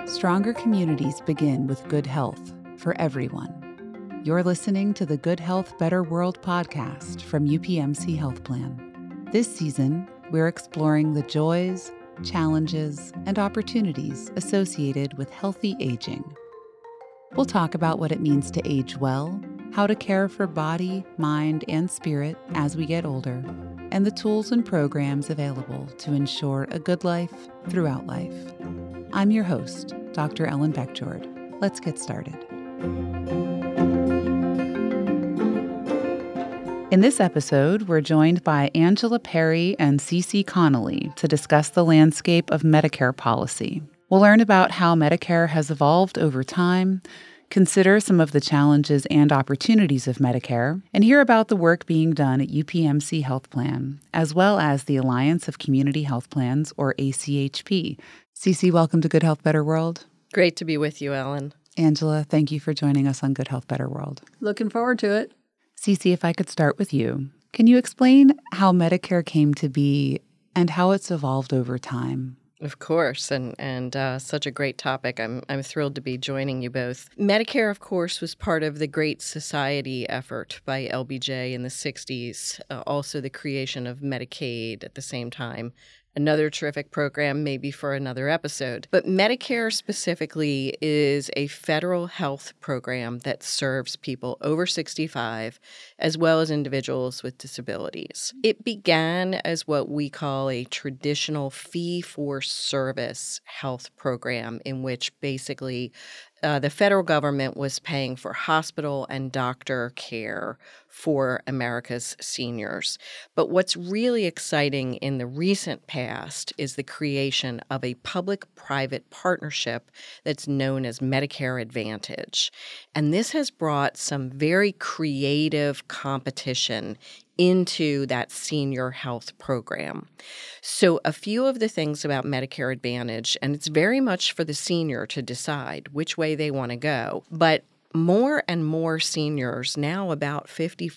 Stronger communities begin with good health for everyone. You're listening to the Good Health, Better World podcast from UPMC Health Plan. This season, we're exploring the joys, challenges, and opportunities associated with healthy aging. We'll talk about what it means to age well, how to care for body, mind, and spirit as we get older, and the tools and programs available to ensure a good life throughout life. I'm your host, Dr. Ellen Beckjord. Let's get started. In this episode, we're joined by Angela Perry and Cece Connolly to discuss the landscape of Medicare policy. We'll learn about how Medicare has evolved over time, consider some of the challenges and opportunities of Medicare, and hear about the work being done at UPMC Health Plan, as well as the Alliance of Community Health Plans, or ACHP. Cece, welcome to Good Health, Better World. Great to be with you, Ellen. Angela, thank you for joining us on Good Health, Better World. Looking forward to it. Cece, if I could start with you, can you explain how Medicare came to be and how it's evolved over time? Of course, and such a great topic. I'm thrilled to be joining you both. Medicare, of course, was part of the Great Society effort by LBJ in the 60s, also the creation of Medicaid at the same time. Another terrific program, maybe for another episode. But Medicare specifically is a federal health program that serves people over 65, as well as individuals with disabilities. It began as what we call a traditional fee-for-service health program, in which basically the federal government was paying for hospital and doctor care for America's seniors. But what's really exciting in the recent past is the creation of a public-private partnership that's known as Medicare Advantage. And this has brought some very creative competition into that senior health program. So a few of the things about Medicare Advantage, and it's very much for the senior to decide which way they want to go, but more and more seniors, now about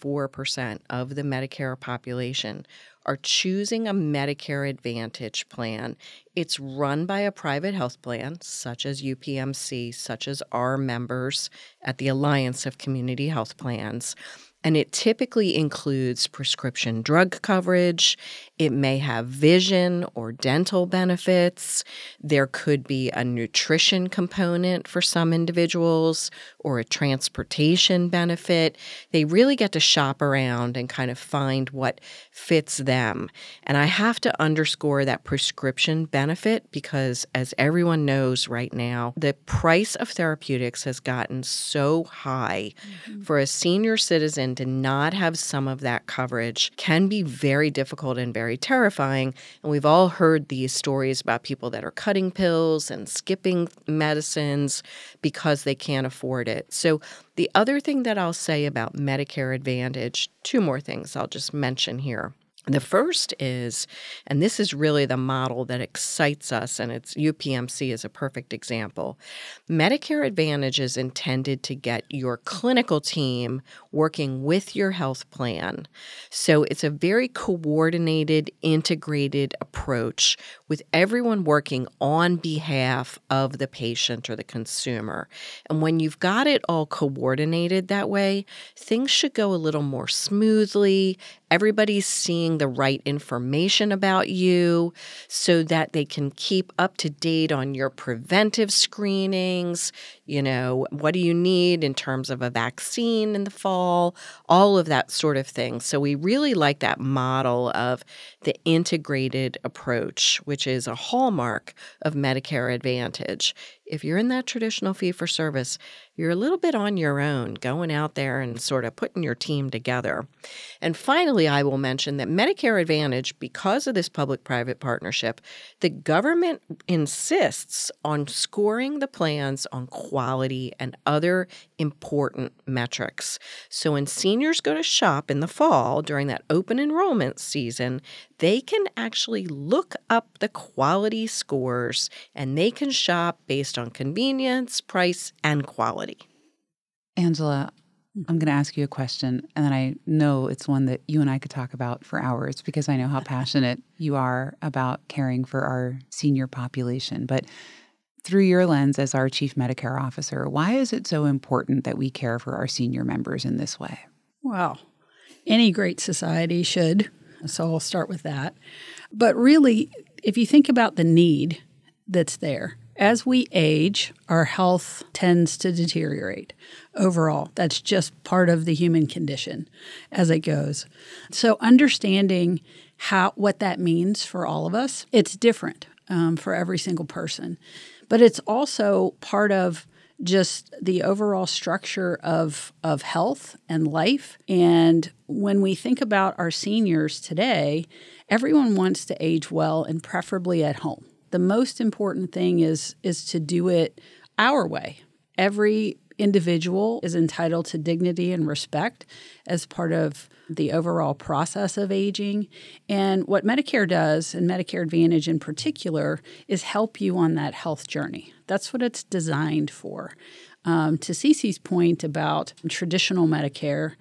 54% of the Medicare population, are choosing a Medicare Advantage plan. It's run by a private health plan, such as UPMC, such as our members at the Alliance of Community Health Plans. And it typically includes prescription drug coverage. It may have vision or dental benefits. There could be a nutrition component for some individuals or a transportation benefit. They really get to shop around and kind of find what fits them. And I have to underscore that prescription benefit because, as everyone knows right now, the price of therapeutics has gotten so high. For a senior citizen to not have some of that coverage can be very difficult and very terrifying. And we've all heard these stories about people that are cutting pills and skipping medicines because they can't afford it. So the other thing that I'll say about Medicare Advantage, two more things I'll just mention here. The first is, and this is really the model that excites us, and it's UPMC is a perfect example. Medicare Advantage is intended to get your clinical team working with your health plan. So it's a very coordinated, integrated approach with everyone working on behalf of the patient or the consumer. And when you've got it all coordinated that way, things should go a little more smoothly. Everybody's seeing the right information about you so that they can keep up to date on your preventive screenings. You know, what do you need in terms of a vaccine in the fall? All of that sort of thing. So we really like that model of the integrated approach, which is a hallmark of Medicare Advantage. If you're in that traditional fee-for-service, you're a little bit on your own, going out there and sort of putting your team together. And finally, I will mention that Medicare Advantage, because of this public-private partnership, the government insists on scoring the plans on quality and other important metrics. So when seniors go to shop in the fall during that open enrollment season, they can actually look up the quality scores and they can shop based on convenience, price, and quality. Angela, I'm going to ask you a question, and then I know it's one that you and I could talk about for hours because I know how passionate you are about caring for our senior population. But Through your lens as our Chief Medicare Officer, why is it so important that we care for our senior members in this way? Well, any great society should, so I'll start with that. But really, if you think about the need that's there, as we age, our health tends to deteriorate overall. That's just part of the human condition as it goes. So understanding what that means for all of us, it's different for every single person. But it's also part of just the overall structure of health and life. And when we think about our seniors today, everyone wants to age well and preferably at home. The most important thing is to do it our way. Every individual is entitled to dignity and respect as part of the overall process of aging. And what Medicare does, and Medicare Advantage in particular, is help you on that health journey. That's what it's designed for. To Cece's point about traditional Medicare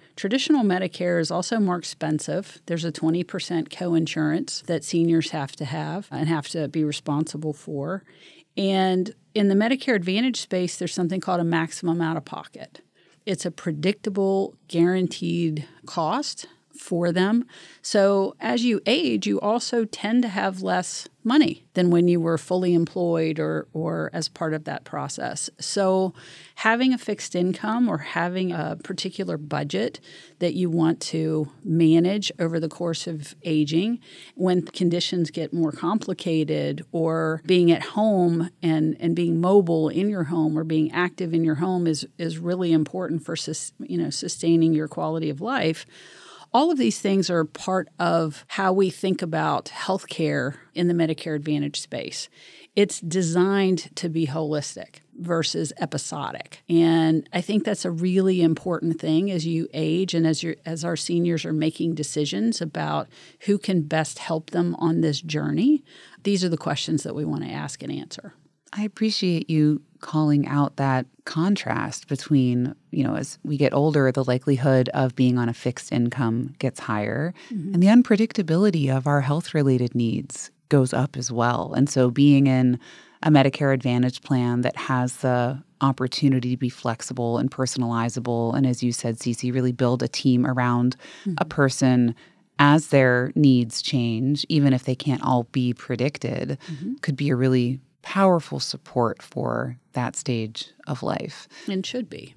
is also more expensive. There's a 20% coinsurance that seniors have to have and have to be responsible for. And in the Medicare Advantage space, there's something called a maximum out-of-pocket. It's a predictable, guaranteed cost for them. So as you age, you also tend to have less money than when you were fully employed or as part of that process. So having a fixed income or having a particular budget that you want to manage over the course of aging, when conditions get more complicated, or being at home and being mobile in your home or being active in your home is really important for sustaining your quality of life. All of these things are part of how we think about healthcare in the Medicare Advantage space. It's designed to be holistic versus episodic. And I think that's a really important thing as you age and as our seniors are making decisions about who can best help them on this journey. These are the questions that we want to ask and answer. I appreciate you calling out that contrast between, as we get older, the likelihood of being on a fixed income gets higher, and the unpredictability of our health-related needs goes up as well. And so being in a Medicare Advantage plan that has the opportunity to be flexible and personalizable, and as you said, Cece, really build a team around a person as their needs change, even if they can't all be predicted, could be a really powerful support for that stage of life. And should be.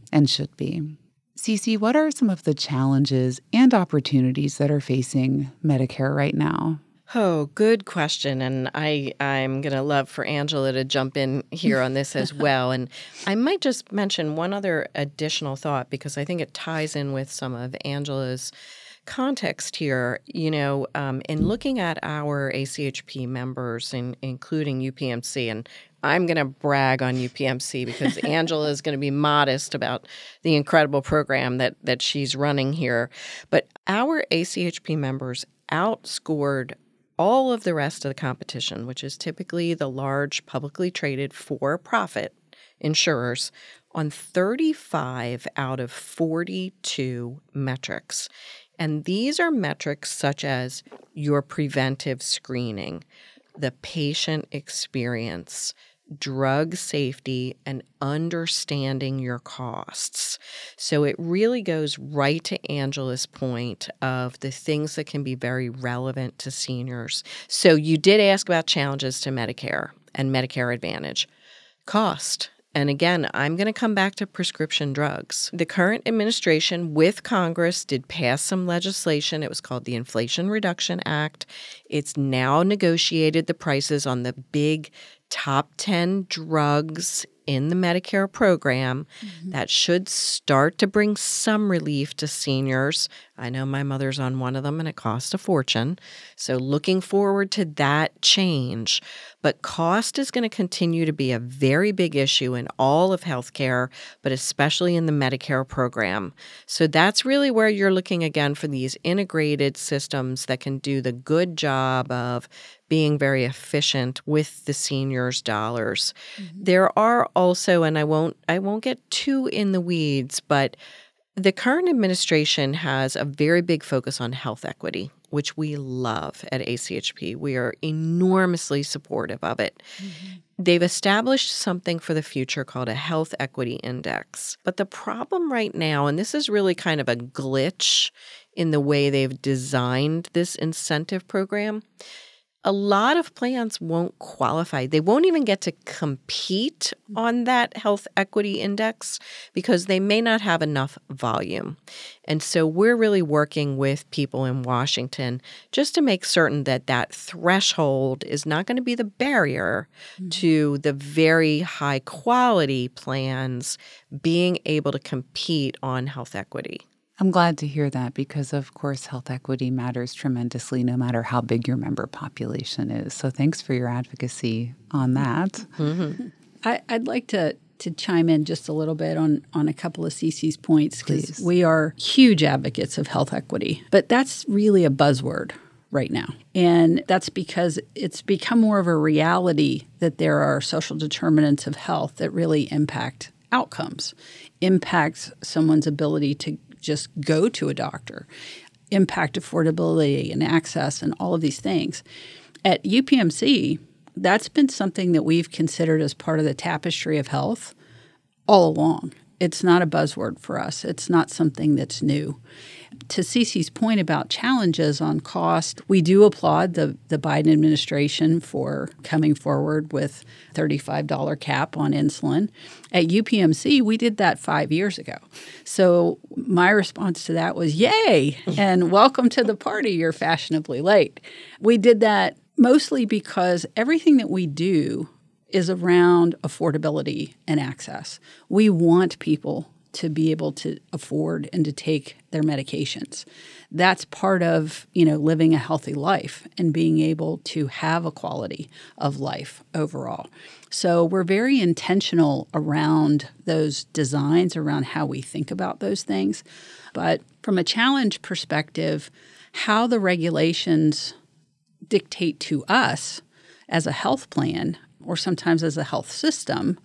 Cece, what are some of the challenges and opportunities that are facing Medicare right now? Oh, good question. And I'm going to love for Angela to jump in here on this as well. And I might just mention one other additional thought, because I think it ties in with some of Angela's context here. In looking at our ACHP members, including UPMC, and I'm going to brag on UPMC because Angela is going to be modest about the incredible program that she's running here. But our ACHP members outscored all of the rest of the competition, which is typically the large publicly traded for-profit insurers, on 35 out of 42 metrics. And these are metrics such as your preventive screening, the patient experience, drug safety, and understanding your costs. So it really goes right to Angela's point of the things that can be very relevant to seniors. So you did ask about challenges to Medicare and Medicare Advantage. Cost. And again, I'm going to come back to prescription drugs. The current administration with Congress did pass some legislation. It was called the Inflation Reduction Act. It's now negotiated the prices on the big top 10 drugs in the Medicare program. That should start to bring some relief to seniors. I know my mother's on one of them and it costs a fortune. So looking forward to that change. But cost is going to continue to be a very big issue in all of healthcare, but especially in the Medicare program. So that's really where you're looking again for these integrated systems that can do the good job of being very efficient with the seniors' dollars. There are also, and I won't get too in the weeds, but the current administration has a very big focus on health equity, which we love at ACHP. We are enormously supportive of it. They've established something for the future called a health equity index. But the problem right now, and this is really kind of a glitch in the way they've designed this incentive program, a lot of plans won't qualify. They won't even get to compete on that health equity index because they may not have enough volume. And so we're really working with people in Washington just to make certain that that threshold is not going to be the barrier to the very high quality plans being able to compete on health equity. I'm glad to hear that because, of course, health equity matters tremendously no matter how big your member population is. So thanks for your advocacy on that. Mm-hmm. I'd like to chime in just a little bit on a couple of Cece's points because we are huge advocates of health equity, but that's really a buzzword right now. And that's because it's become more of a reality that there are social determinants of health that really impact outcomes, impact someone's ability to just go to a doctor, impact affordability and access and all of these things. At UPMC, that's been something that we've considered as part of the tapestry of health all along. It's not a buzzword for us. It's not something that's new. To Cece's point about challenges on cost, we do applaud the Biden administration for coming forward with $35 cap on insulin. At UPMC, we did that 5 years ago. So my response to that was, yay, and welcome to the party. You're fashionably late. We did that mostly because everything that we do is around affordability and access. We want people to be able to afford and to take their medications. That's part of, living a healthy life and being able to have a quality of life overall. So we're very intentional around those designs, around how we think about those things. But from a challenge perspective, how the regulations dictate to us as a health plan or sometimes as a health system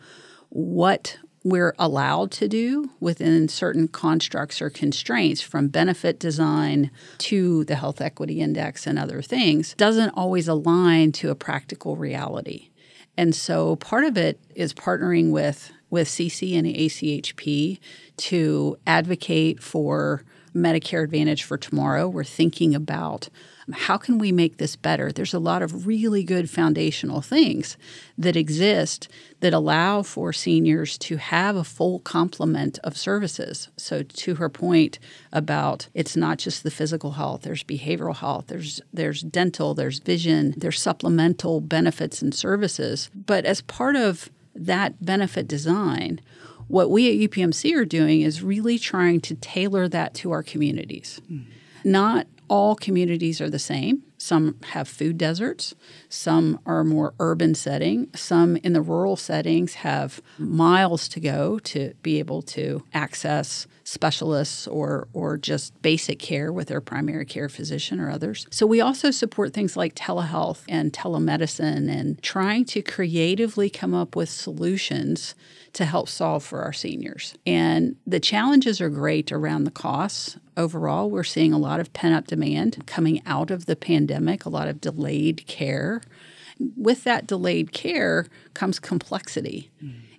what we're allowed to do within certain constructs or constraints, from benefit design to the health equity index and other things, doesn't always align to a practical reality. And so part of it is partnering with Cece and the ACHP to advocate for Medicare Advantage for tomorrow. We're thinking about how can we make this better? There's a lot of really good foundational things that exist that allow for seniors to have a full complement of services. So to her point about it's not just the physical health, there's behavioral health, there's dental, there's vision, there's supplemental benefits and services. But as part of that benefit design, what we at UPMC are doing is really trying to tailor that to our communities. Not all communities are the same. Some have food deserts. Some are more urban setting. Some in the rural settings have miles to go to be able to access specialists or just basic care with their primary care physician or others. So we also support things like telehealth and telemedicine and trying to creatively come up with solutions to help solve for our seniors. And the challenges are great around the costs. Overall, we're seeing a lot of pent-up demand coming out of the pandemic, a lot of delayed care. With that delayed care comes complexity.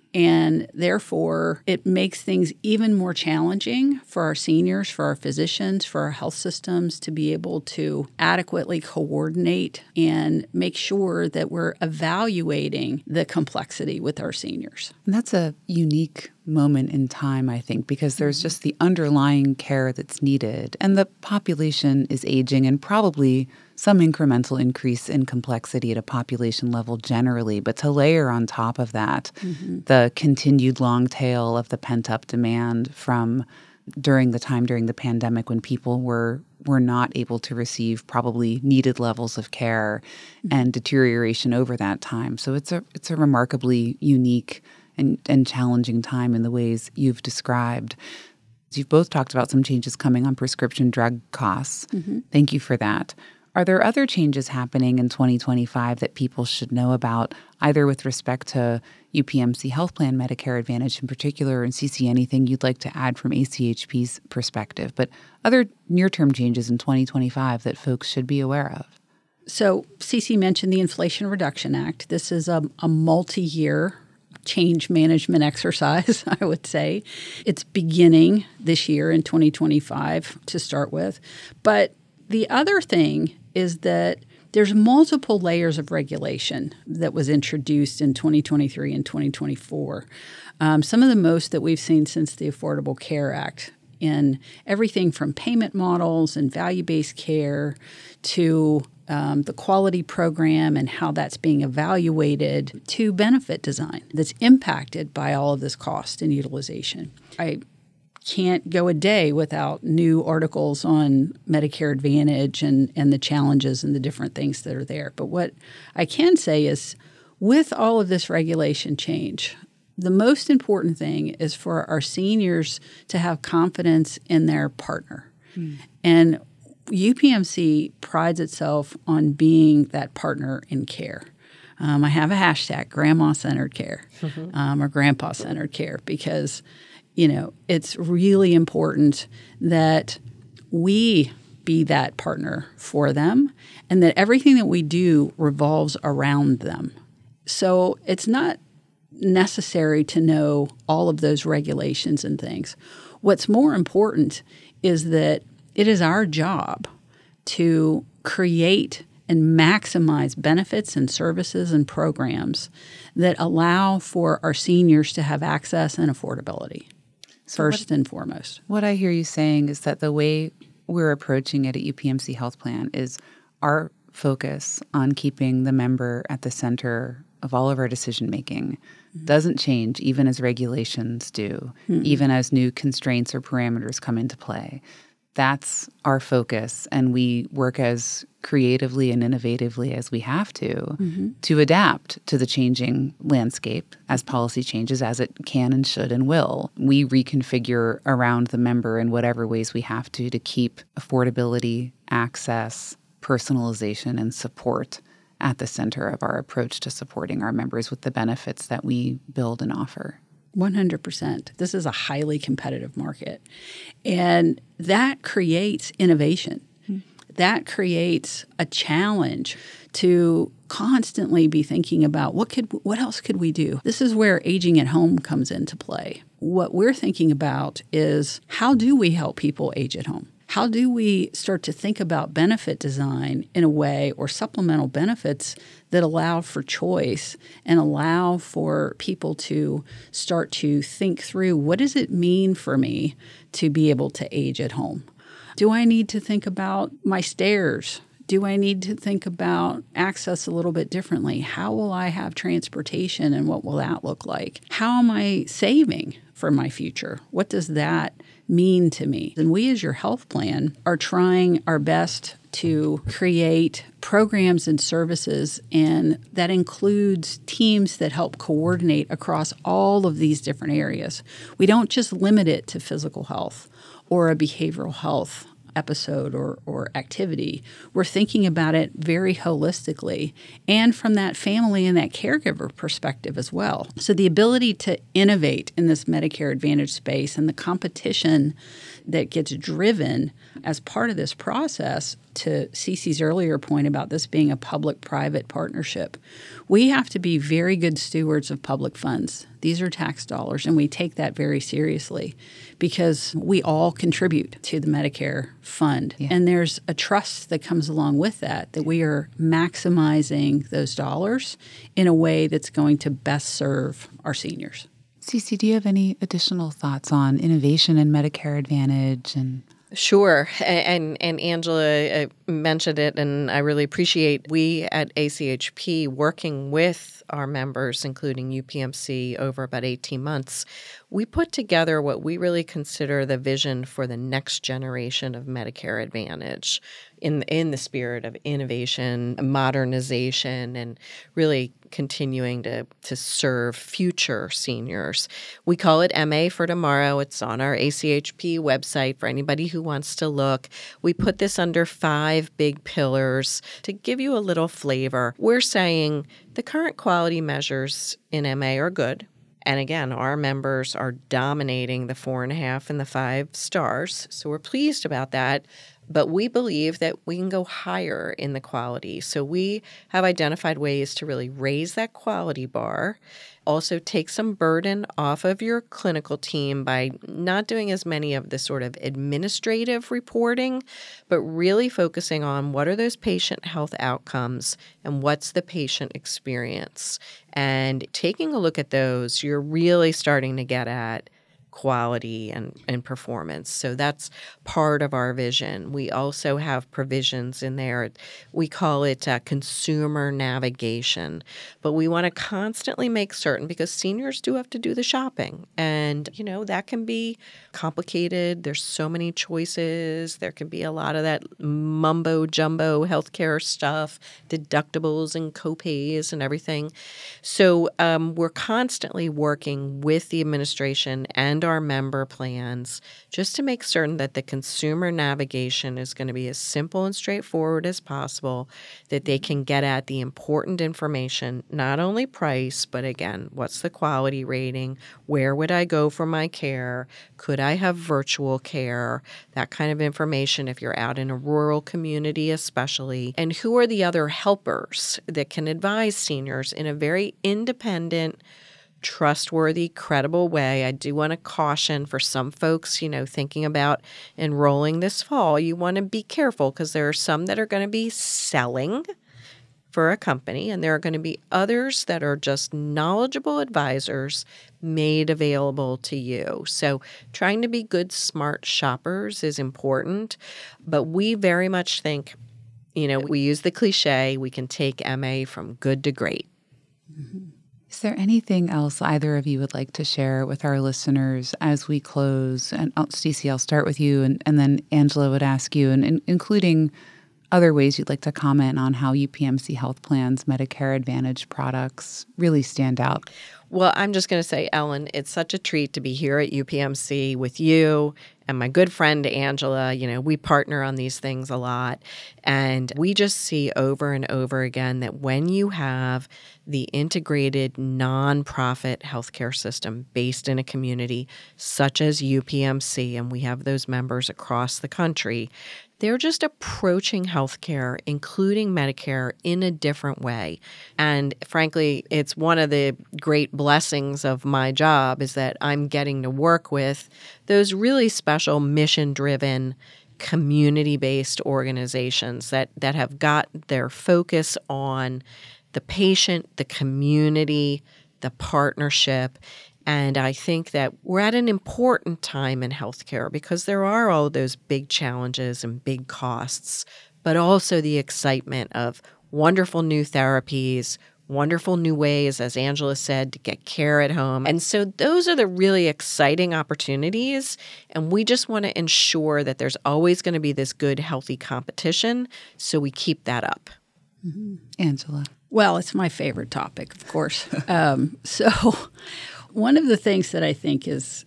And therefore, it makes things even more challenging for our seniors, for our physicians, for our health systems to be able to adequately coordinate and make sure that we're evaluating the complexity with our seniors. And that's a unique moment in time, I think, because there's just the underlying care that's needed. And the population is aging and probably some incremental increase in complexity at a population level generally. But to layer on top of that the continued long tail of the pent-up demand from during the pandemic when people were not able to receive probably needed levels of care and deterioration over that time. So it's a remarkably unique and challenging time in the ways you've described. You've both talked about some changes coming on prescription drug costs. Thank you for that. Are there other changes happening in 2025 that people should know about, either with respect to UPMC Health Plan Medicare Advantage in particular, and Cece, anything you'd like to add from ACHP's perspective, but other near-term changes in 2025 that folks should be aware of? So Cece mentioned the Inflation Reduction Act. This is a multi-year change management exercise, I would say. It's beginning this year in 2025 to start with. But the other thing is that there's multiple layers of regulation that was introduced in 2023 and 2024. Some of the most that we've seen since the Affordable Care Act, in everything from payment models and value-based care to the quality program and how that's being evaluated to benefit design that's impacted by all of this cost and utilization. I can't go a day without new articles on Medicare Advantage and the challenges and the different things that are there. But what I can say is with all of this regulation change, the most important thing is for our seniors to have confidence in their partner. And UPMC prides itself on being that partner in care. I have a hashtag, grandma-centered care or grandpa-centered care, because, it's really important that we be that partner for them and that everything that we do revolves around them. So it's not necessary to know all of those regulations and things. What's more important is that it is our job to create and maximize benefits and services and programs that allow for our seniors to have access and affordability, first and foremost. What I hear you saying is that the way we're approaching it at UPMC Health Plan is our focus on keeping the member at the center of all of our decision-making doesn't change even as regulations do, even as new constraints or parameters come into play. That's our focus, and we work as creatively and innovatively as we have to adapt to the changing landscape as policy changes, as it can and should and will. We reconfigure around the member in whatever ways we have to keep affordability, access, personalization, and support at the center of our approach to supporting our members with the benefits that we build and offer. 100%. This is a highly competitive market. And that creates innovation. That creates a challenge to constantly be thinking about what else could we do? This is where aging at home comes into play. What we're thinking about is how do we help people age at home? How do we start to think about benefit design in a way, or supplemental benefits that allow for choice and allow for people to start to think through, what does it mean for me to be able to age at home? Do I need to think about my stairs? Do I need to think about access a little bit differently? How will I have transportation and what will that look like? How am I saving for my future? What does that mean to me? And we as your health plan are trying our best to create programs and services, and that includes teams that help coordinate across all of these different areas. We don't just limit it to physical health or a behavioral health episode or activity. We're thinking about it very holistically and from that family and that caregiver perspective as well. So the ability to innovate in this Medicare Advantage space and the competition that gets driven as part of this process, to Cece's earlier point about this being a public-private partnership, we have to be very good stewards of public funds. These are tax dollars, and we take that very seriously because we all contribute to the Medicare fund. Yeah. And there's a trust that comes along with that we are maximizing those dollars in a way that's going to best serve our seniors. Cece, do you have any additional thoughts on innovation in Medicare Advantage? Sure. And Angela mentioned it, and I really appreciate we at ACHP working with our members, including UPMC, over about 18 months. We put together what we really consider the vision for the next generation of Medicare Advantage in the spirit of innovation, modernization, and really continuing to serve future seniors. We call it MA for Tomorrow. It's on our ACHP website for anybody who wants to look. We put this under 5 big pillars to give you a little flavor. We're saying the current quality measures in MA are good. And again, our members are dominating the 4.5 and the 5 stars. So we're pleased about that. But we believe that we can go higher in the quality. So we have identified ways to really raise that quality bar. Also take some burden off of your clinical team by not doing as many of the sort of administrative reporting, but really focusing on what are those patient health outcomes and what's the patient experience. And taking a look at those, you're really starting to get at quality and performance. So that's part of our vision. We also have provisions in there. We call it consumer navigation. But we want to constantly make certain, because seniors do have to do the shopping. And, that can be complicated. There's so many choices. There can be a lot of that mumbo jumbo healthcare stuff, deductibles and copays and everything. So we're constantly working with the administration and our member plans just to make certain that the consumer navigation is going to be as simple and straightforward as possible, that they can get at the important information, not only price, but again, what's the quality rating? Where would I go for my care? Could I have virtual care? That kind of information if you're out in a rural community especially. And who are the other helpers that can advise seniors in a very independent, trustworthy, credible way? I do want to caution for some folks, thinking about enrolling this fall, you want to be careful because there are some that are going to be selling for a company, and there are going to be others that are just knowledgeable advisors made available to you. So trying to be good, smart shoppers is important, but we very much think, we use the cliche, we can take MA from good to great. Mm-hmm. Is there anything else either of you would like to share with our listeners as we close? And Stacey, I'll start with you, and then Angela would ask you, and including other ways you'd like to comment on how UPMC Health Plan's Medicare Advantage products really stand out. Well, I'm just going to say, Ellen, it's such a treat to be here at UPMC with you and my good friend Angela. We partner on these things a lot. And we just see over and over again that when you have the integrated nonprofit healthcare system based in a community such as UPMC, and we have those members across the country, they're just approaching healthcare, including Medicare, in a different way. And frankly, it's one of the great blessings of my job is that I'm getting to work with those really special mission-driven, community-based organizations that have got their focus on the patient, the community, the partnership. And I think that we're at an important time in healthcare because there are all those big challenges and big costs, but also the excitement of wonderful new therapies, wonderful new ways, as Angela said, to get care at home. And so those are the really exciting opportunities. And we just want to ensure that there's always going to be this good, healthy competition. So we keep that up. Mm-hmm. Angela. Well, it's my favorite topic, of course. So one of the things that I think is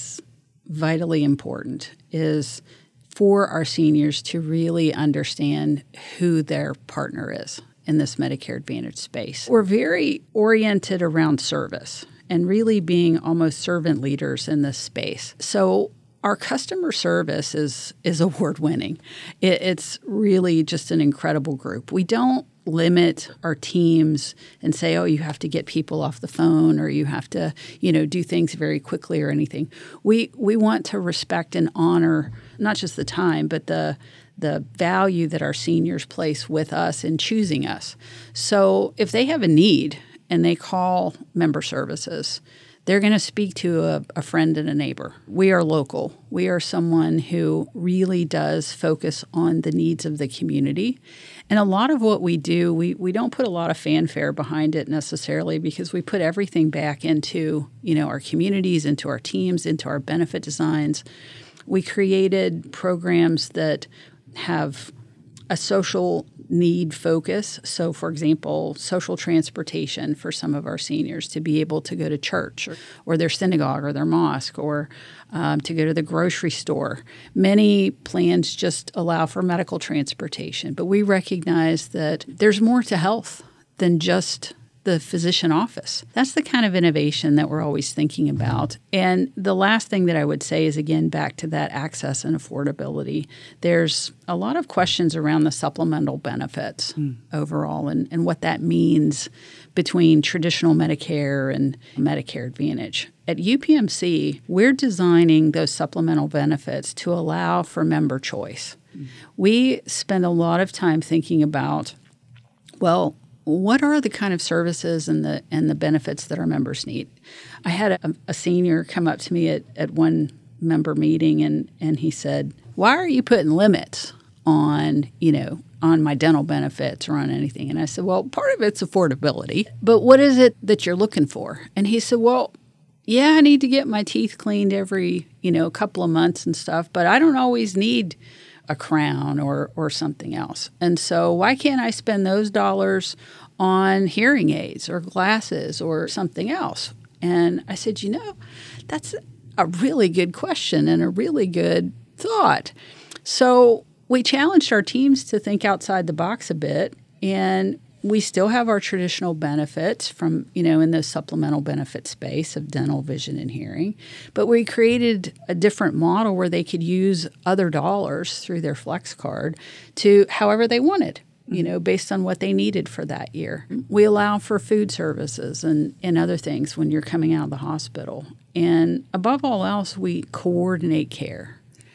vitally important is for our seniors to really understand who their partner is in this Medicare Advantage space. We're very oriented around service and really being almost servant leaders in this space. So our customer service is award-winning. It's really just an incredible group. We don't limit our teams and say, oh, you have to get people off the phone or you have to, do things very quickly or anything. We want to respect and honor not just the time, but the value that our seniors place with us in choosing us. So if they have a need and they call member services, they're going to speak to a friend and a neighbor. We are local. We are someone who really does focus on the needs of the community. And a lot of what we do, we don't put a lot of fanfare behind it necessarily because we put everything back into, our communities, into our teams, into our benefit designs. We created programs that have a social need focus. So, for example, social transportation for some of our seniors to be able to go to church or their synagogue or their mosque or to go to the grocery store. Many plans just allow for medical transportation, but we recognize that there's more to health than just the physician office. That's the kind of innovation that we're always thinking about. And the last thing that I would say is, again, back to that access and affordability. There's a lot of questions around the supplemental benefits overall and what that means between traditional Medicare and Medicare Advantage. At UPMC, we're designing those supplemental benefits to allow for member choice. We spend a lot of time thinking about, well, what are the kind of services and the benefits that our members need? I had a senior come up to me at one member meeting and he said, "Why are you putting limits on my dental benefits or on anything?" And I said, "Well, part of it's affordability, but what is it that you're looking for?" And he said, "Well, yeah, I need to get my teeth cleaned every, couple of months and stuff, but I don't always need a crown or something else. And so why can't I spend those dollars on hearing aids or glasses or something else?" And I said, that's a really good question and a really good thought. So we challenged our teams to think outside the box a bit, and we still have our traditional benefits from, in the supplemental benefit space of dental, vision, and hearing. But we created a different model where they could use other dollars through their Flex card to however they wanted, based on what they needed for that year. We allow for food services and other things when you're coming out of the hospital. And above all else, we coordinate care.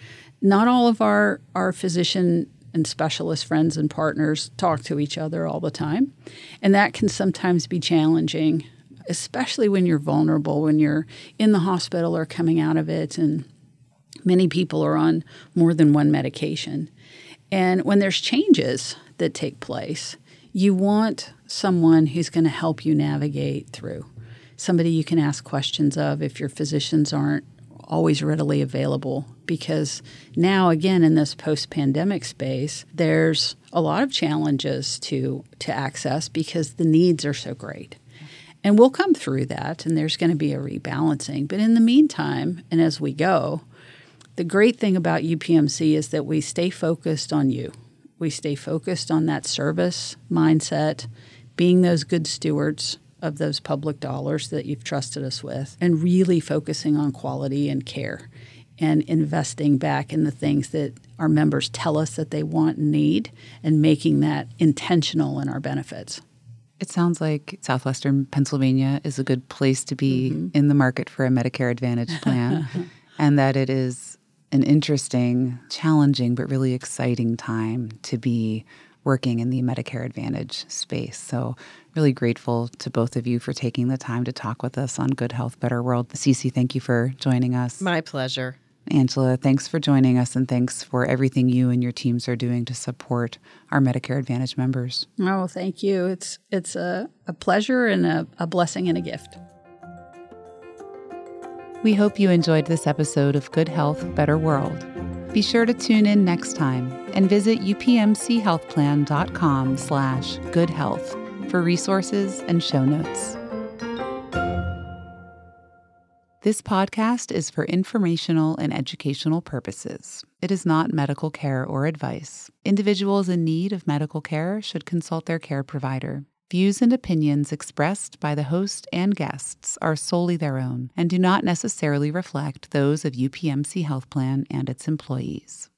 Not all of our physician and specialist friends and partners talk to each other all the time. And that can sometimes be challenging, especially when you're vulnerable, when you're in the hospital or coming out of it, and many people are on more than one medication. And when there's changes that take place, you want someone who's going to help you navigate through, somebody you can ask questions of if your physicians aren't always readily available, because now, again, in this post-pandemic space, there's a lot of challenges to access because the needs are so great. And we'll come through that, and there's going to be a rebalancing. But in the meantime, and as we go, the great thing about UPMC is that we stay focused on you. We stay focused on that service mindset, being those good stewards of those public dollars that you've trusted us with, and really focusing on quality and care and investing back in the things that our members tell us that they want and need, and making that intentional in our benefits. It sounds like Southwestern Pennsylvania is a good place to be in the market for a Medicare Advantage plan, and that it is an interesting, challenging, but really exciting time to be working in the Medicare Advantage space. So really grateful to both of you for taking the time to talk with us on Good Health, Better World. Cece, thank you for joining us. My pleasure. Angela, thanks for joining us, and thanks for everything you and your teams are doing to support our Medicare Advantage members. Oh, thank you. It's a pleasure and a blessing and a gift. We hope you enjoyed this episode of Good Health, Better World. Be sure to tune in next time and visit upmchealthplan.com/goodhealth for resources and show notes. This podcast is for informational and educational purposes. It is not medical care or advice. Individuals in need of medical care should consult their care provider. Views and opinions expressed by the host and guests are solely their own and do not necessarily reflect those of UPMC Health Plan and its employees.